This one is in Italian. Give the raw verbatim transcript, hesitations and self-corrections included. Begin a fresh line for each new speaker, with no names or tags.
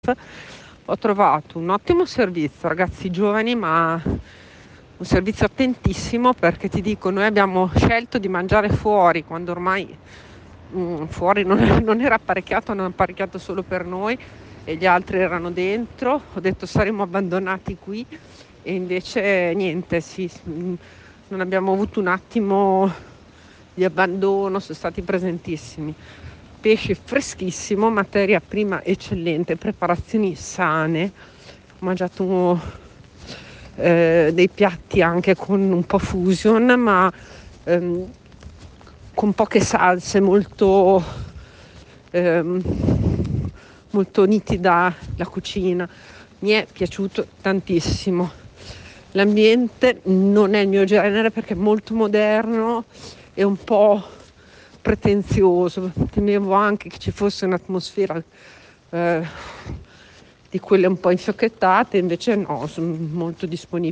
Ho trovato un ottimo servizio, ragazzi giovani, ma un servizio attentissimo, perché ti dico, noi abbiamo scelto di mangiare fuori quando ormai mm, fuori non, non era apparecchiato, non apparecchiato solo per noi e gli altri erano dentro. Ho detto saremo abbandonati qui e invece niente, sì, mm, non abbiamo avuto un attimo di abbandono, sono stati presentissimi. Pesce freschissimo, materia prima eccellente, preparazioni sane. Ho mangiato eh, dei piatti anche con un po' fusion, ma ehm, con poche salse, molto, ehm, molto nitida la cucina. Mi è piaciuto tantissimo. L'ambiente non è il mio genere perché è molto moderno e un po' pretenzioso. Temevo anche che ci fosse un'atmosfera eh, di quelle un po' infiocchettate, invece no, sono molto disponibile.